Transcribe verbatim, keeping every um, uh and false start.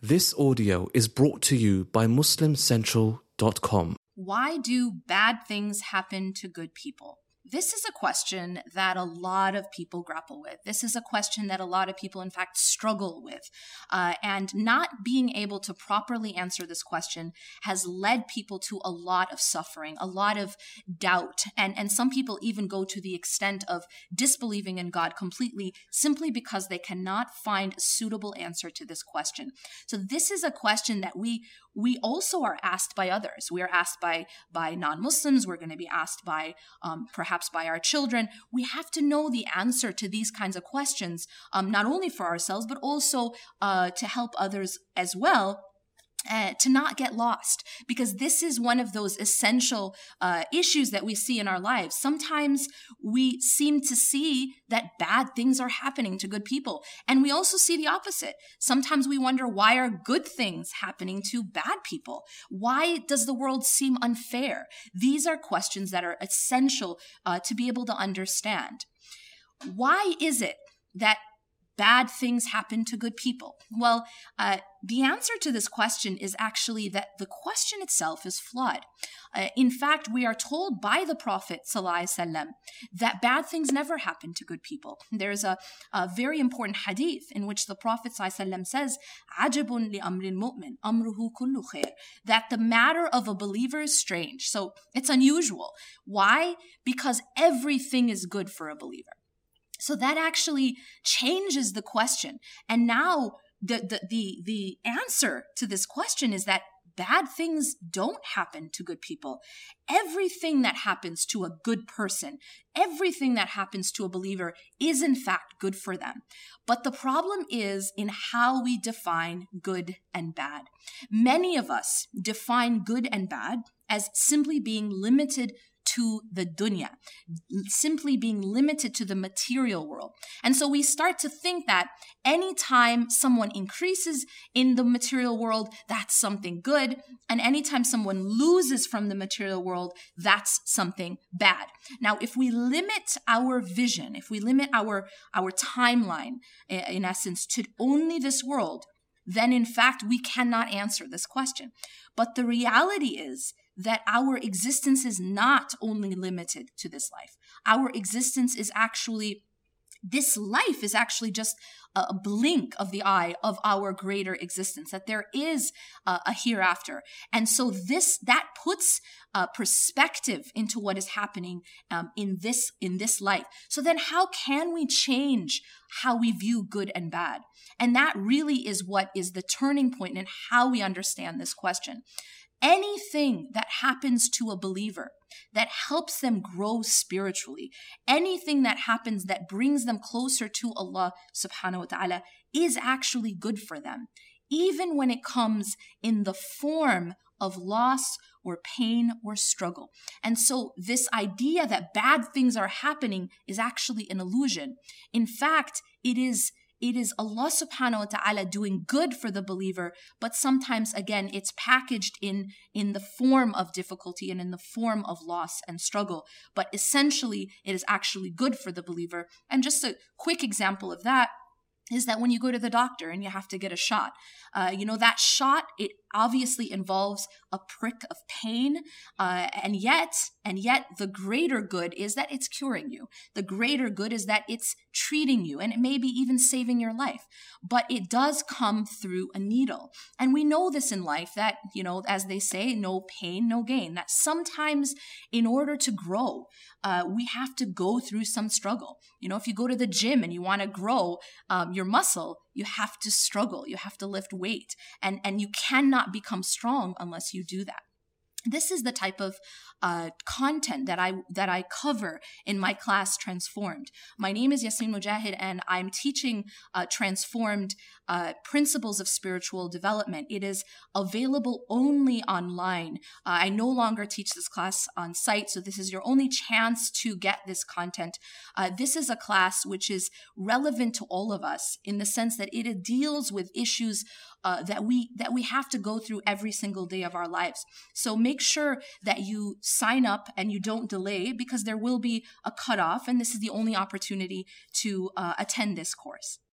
This audio is brought to you by Muslim Central dot com. Why do bad things happen to good people? This is a question that a lot of people grapple with. This is a question that a lot of people, in fact, struggle with. Uh, and not being able to properly answer this question has led people to a lot of suffering, a lot of doubt. And, and some people even go to the extent of disbelieving in God completely simply because they cannot find a suitable answer to this question. So this is a question that we we also are asked by others. We are asked by, by non-Muslims. We're going to be asked by um, perhaps by our children. We have to know the answer to these kinds of questions, um, not only for ourselves, but also uh, to help others as well. Uh, to not get lost, because this is one of those essential uh, issues that we see in our lives. Sometimes we seem to see that bad things are happening to good people, and we also see the opposite. Sometimes we wonder, why are good things happening to bad people? Why does the world seem unfair? These are questions that are essential uh, to be able to understand. Why is it that bad things happen to good people? Well, uh, the answer to this question is actually that the question itself is flawed. Uh, in fact, we are told by the Prophet ﷺ that bad things never happen to good people. There's a, a very important hadith in which the Prophet ﷺ says, عَجَبٌ لِأَمْرِ الْمُؤْمِنِ أَمْرُهُ كُلُّ خَيْرٍ, that the matter of a believer is strange. So it's unusual. Why? Because everything is good for a believer. So that actually changes the question. And now the, the, the, the answer to this question is that bad things don't happen to good people. Everything that happens to a good person, everything that happens to a believer is in fact good for them. But the problem is in how we define good and bad. Many of us define good and bad as simply being limited to the dunya, simply being limited to the material world. And so we start to think that anytime someone increases in the material world, that's something good. And anytime someone loses from the material world, that's something bad. Now, if we limit our vision, if we limit our, our timeline, in essence, to only this world, then in fact, we cannot answer this question. But the reality is that our existence is not only limited to this life. Our existence is actually, this life is actually just a blink of the eye of our greater existence, that there is a, a hereafter. And so this, that puts a perspective into what is happening um, in this, in this life. So then how can we change how we view good and bad? And that really is what is the turning point in how we understand this question. Anything that happens to a believer that helps them grow spiritually, anything that happens that brings them closer to Allah subhanahu wa ta'ala is actually good for them, even when it comes in the form of loss or pain or struggle. And so this idea that bad things are happening is actually an illusion. In fact, it is It is Allah subhanahu wa ta'ala doing good for the believer, but sometimes, again, it's packaged in, in the form of difficulty and in the form of loss and struggle. But essentially, it is actually good for the believer. And just a quick example of that is that when you go to the doctor and you have to get a shot, uh, you know, that shot, it obviously involves a prick of pain, uh, and yet, and yet the greater good is that it's curing you. The greater good is that it's treating you, and it may be even saving your life. But it does come through a needle. And we know this in life that, you know, as they say, no pain, no gain. That sometimes in order to grow, uh, we have to go through some struggle. You know, if you go to the gym and you want to grow um, your muscle, you have to struggle. You have to lift weight. And, and you cannot become strong unless you do that. This is the type of uh, content that I that I cover in my class, Transformed. My name is Yasmin Mujahid, and I'm teaching uh, Transformed uh, Principles of Spiritual Development. It is available only online. Uh, I no longer teach this class on site, so this is your only chance to get this content. Uh, this is a class which is relevant to all of us in the sense that it deals with issues Uh, that we that we have to go through every single day of our lives. So make sure that you sign up and you don't delay, because there will be a cutoff, and this is the only opportunity to uh, attend this course.